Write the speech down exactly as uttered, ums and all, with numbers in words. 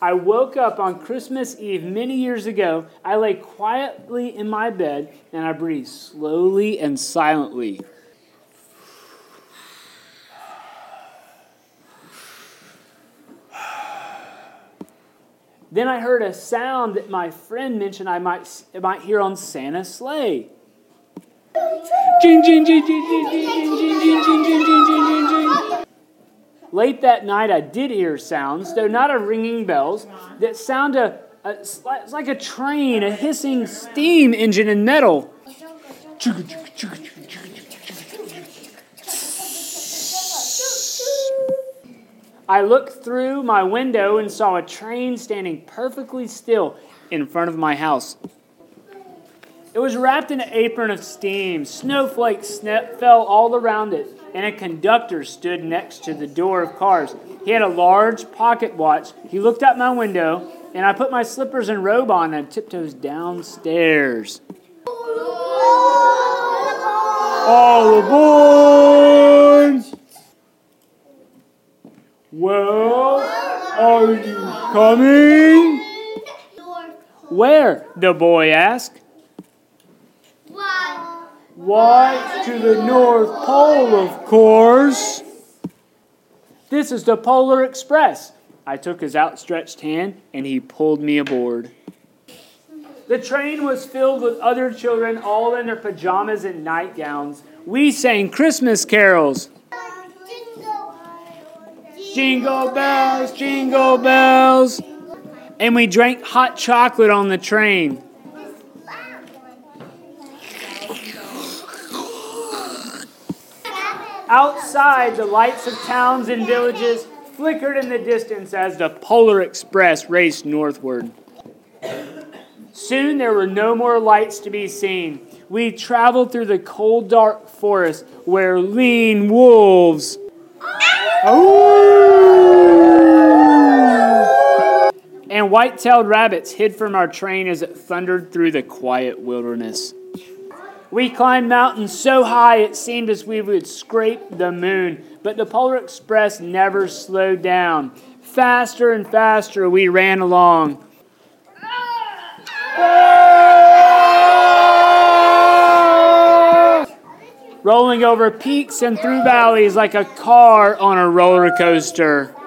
I woke up on Christmas Eve many years ago. I lay quietly in my bed, and I breathed slowly and silently. Then I heard a sound that my friend mentioned I might, might hear on Santa's sleigh. Jing, jing, jing, jing, jing, jing, jing, jing, jing, jing, jing, jing, jing, jing. Late that night, I did hear sounds, though not of ringing bells, that sound a, a, it's like a train, a hissing steam engine in metal. I looked through my window and saw a train standing perfectly still in front of my house. It was wrapped in an apron of steam. Snowflakes sne- fell all around it, and a conductor stood next to the door of cars. He had a large pocket watch. He looked out my window, and I put my slippers and robe on and tiptoes downstairs. All aboard! Well, are you coming? Where? The boy asked. Why, to the North Pole, of course. This is the Polar Express. I took his outstretched hand, and he pulled me aboard. The train was filled with other children, all in their pajamas and nightgowns. We sang Christmas carols. Jingle bells, jingle bells. And we drank hot chocolate on the train. Outside, the lights of towns and villages flickered in the distance as the Polar Express raced northward. Soon there were no more lights to be seen. We traveled through the cold, dark forest where lean wolves and white-tailed rabbits hid from our train as it thundered through the quiet wilderness. We climbed mountains so high it seemed as we would scrape the moon, but the Polar Express never slowed down. Faster and faster we ran along. Rolling over peaks and through valleys like a car on a roller coaster.